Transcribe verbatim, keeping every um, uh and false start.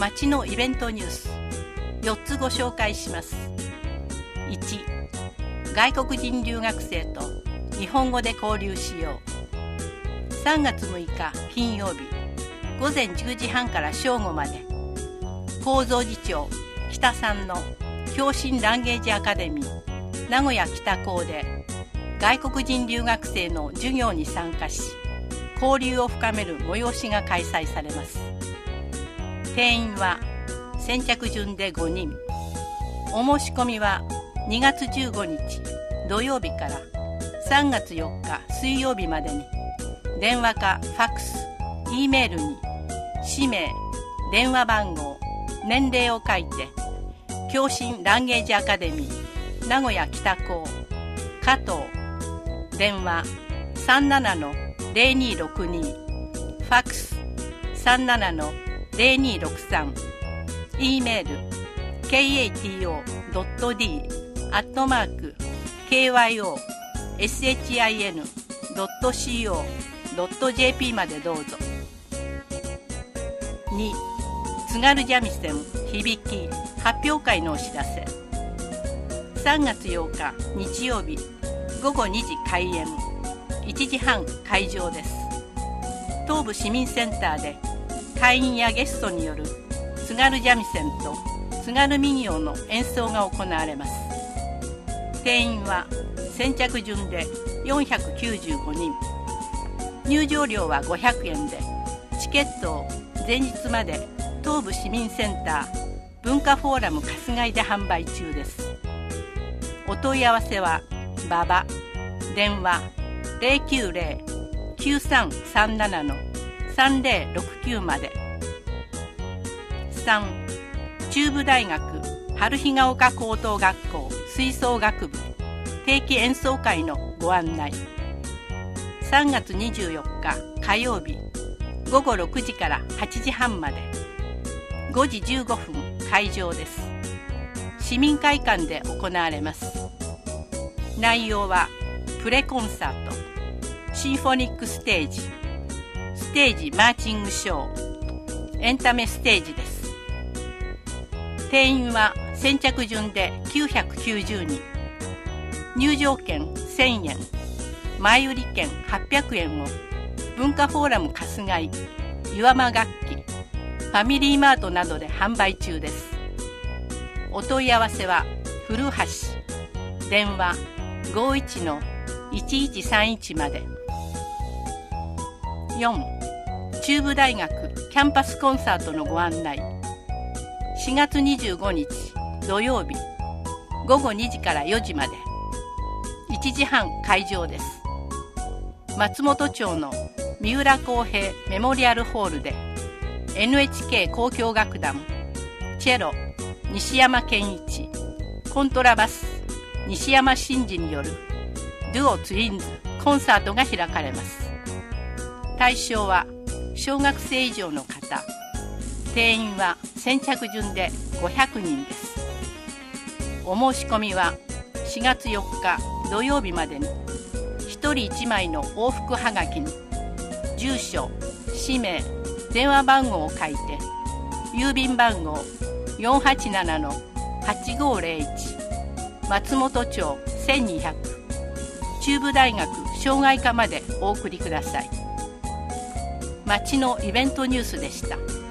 町のイベントニュースよっつご紹介します。いち、外国人留学生と日本語で交流しよう。さんがつむいか金曜日、ごぜんじゅうじはんから正午まで、高蔵寺町北さんの共振ランゲージアカデミー名古屋北高で外国人留学生の授業に参加し、交流を深める催しが開催されます。定員は先着順でごにん。お申し込みはにがつじゅうごにち土曜日からさんがつよっか水曜日までに、電話かファックス、Eメールに氏名、電話番号、年齢を書いて、共振ランゲージアカデミー名古屋北高加藤、電話 さんななのぜろにろくに、ファックス さんななのぜろにろくさん、Eメール ケーエーティーオードットディー アットマーク ケーワイオーエスエイチアイエヌドットシーオードットジェーピー までどうぞ。に、津軽三味線響き発表会のお知らせ。さんがつようか日曜日、ごごにじ開演、いちじはん会場です。東部市民センターで会員やゲストによる津軽三味線と津軽民謡の演奏が行われます。定員は先着順でよんひゃくきゅうじゅうごにん。入場料はごひゃくえんで、チケットを前日まで東部市民センター文化フォーラム春日井で販売中です。お問い合わせは馬場、電話 ゼロきゅうゼロ きゅうさんさんなな さんぜろろくきゅう まで。さん、中部大学春日ヶ丘高等学校吹奏楽部定期演奏会のご案内。さんがつにじゅうよっか火曜日、ごごろくじからはちじはんまで、ごじじゅうごふん会場です。市民会館で行われます。内容はプレコンサート、シンフォニックステージ、ステージマーチングショー、エンタメステージです。定員は先着順できゅうひゃくきゅうじゅうにん。入場券せんえん、前売り券はっぴゃくえんを文化フォーラム春日井、岩間楽器、ファミリーマートなどで販売中です。お問い合わせは古橋、電話 ごいちのいちいちさんいち まで。よん、中部大学キャンパスコンサートのご案内。しがつにじゅうごにち土曜日、ごごにじからよじまで、いちじはん会場です。松本町の三浦公平メモリアルホールで エヌエイチケー 交響楽団、チェロ西山健一、コントラバス西山真司によるデュオツインズコンサートが開かれます。対象は小学生以上の方。定員は先着順でごひゃくにんです。お申し込みはしがつよっか土曜日までに、ひとりいちまいの往復はがきに住所、氏名、電話番号を書いて、郵便番号 よんはちななのはちごぜろいち 松本町せんにひゃく、中部大学障害科までお送りください。町のイベントニュースでした。